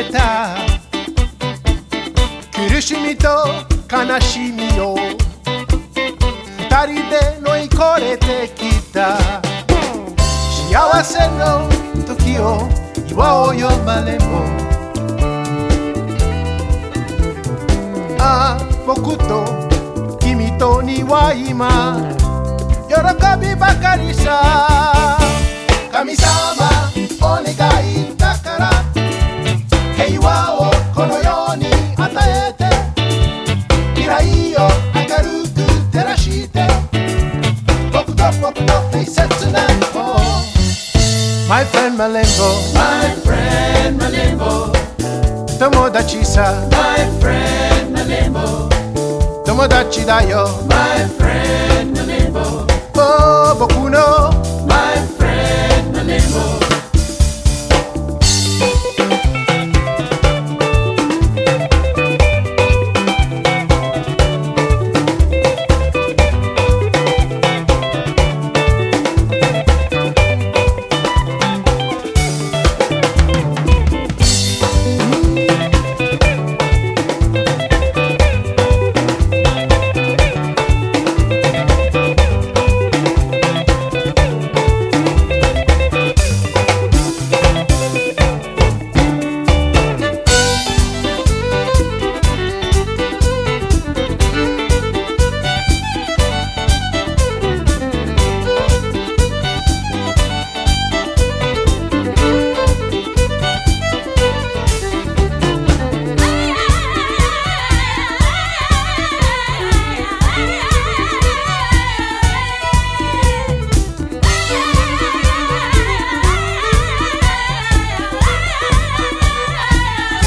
れた苦しみと悲しみを二人で乗り越えてきた幸せの時を祝おうよマレンボああ僕と君とには今喜びばかりさ神様お願いだから平和をこの世に与えて未来を明るく照らして僕と大切な子 My friend Malembo My friend Malembo 友達さ My friend Malembo 友達だよ My friend Malembo 僕の